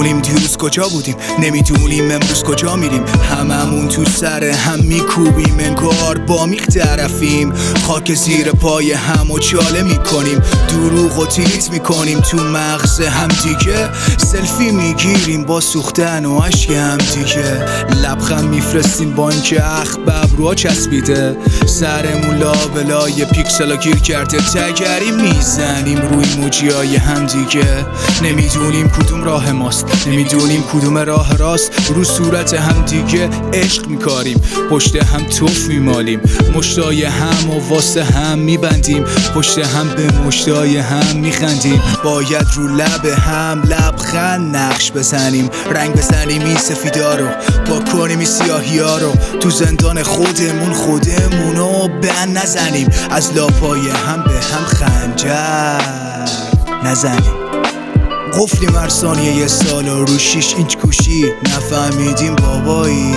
نمیدونیم دیروز کجا بودیم، نمیدونیم امروز کجا میریم. هممون تو سر هم میکوبیم، انگار با میخ طرفیم. خاک زیر پای هم و چاله میکنیم، دروغ و تیلیت میکنیم تو مغز هم دیگه. سلفی میگیریم با سوختن و عشق هم دیگه. لبخند میفرستیم با اینکه اخبب روها چسبیده. سرمون لابلای پیکسلا گیر کرده، تگری میزنیم روی موجیای هم دیگه. نمیدونیم کدوم راه ماست، نمیدونیم کدوم راه راست. رو صورت هم دیگه عشق میکاریم، پشت هم توف میمالیم. مشتای هم و واسه هم میبندیم، پشت هم به مشتای هم میخندیم. باید رو لب هم لبخند نقش بزنیم، رنگ بزنیم این سفیدا رو، با کنیم این سیاهی ها رو. تو زندان خودمونو بند نزنیم، از لاپای هم به هم خنجر نزنیم. قفلیم هر ثانیه یه سال و رو 6 اینچ گوشی، نفهمیدیم بابایی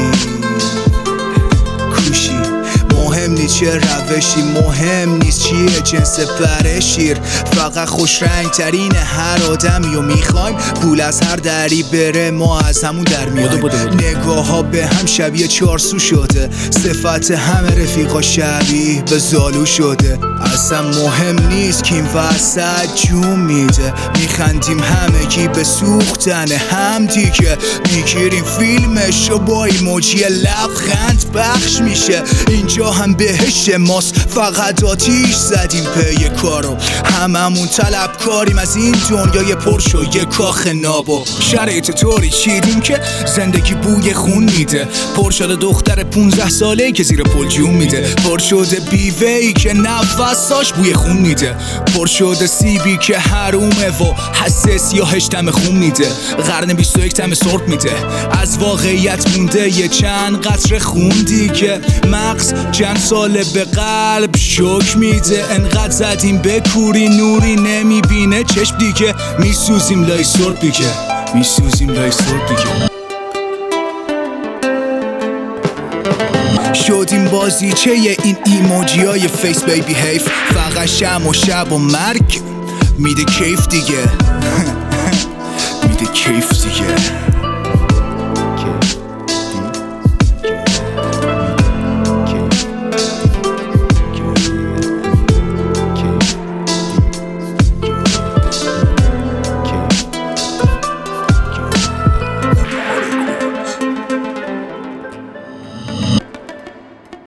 کوشی. مهم نیست چه روشی، مهم نیست چیه جنس پر شیر. فقط خوش رنگ ترین هر آدمی و میخوایم پول از هر دری بره، ما از همون در میایم. نگاه ها به هم شبیه چارسو شده، صفت همه رفیقا شبیه به زالو شده. اصلا مهم نیست که این وسط جون میده، میخندیم همگی به سوختن هم دیگه. میگیریم فیلمشو با ایموجی لبخند پخش میشه. اینجا هم بهشت ماست، فقط آتیش زدیم پی کارو. هممون طلبکاریم از این دنیای پرشو یه کاخ نابو. شرایط طوری چیدیم که زندگی بوی خون میده. پر شده دختر 15 ساله‌ای که زیر پل جون میده. پر شده بیوه‌ای که نفساش بوی خون میده. پر شده سیبی که حرومه و حساس یا هشتم خون میده. قرن 21 تم سرد میده، از واقعیت مونده یه چند قطره خون دیگه. مغز چند ساله به قلب شوک میده. انقدر زدیم به کوری نوری نمیبینه چشم دیگه. میسوزیم لای سرد دیگه، میسوزیم لای سرد دیگه. شدیم بازیچه این ایموجی های فیس بیبی هیف. فقط شم و شب و مرگ میده کیف دیگه میده کیف دیگه.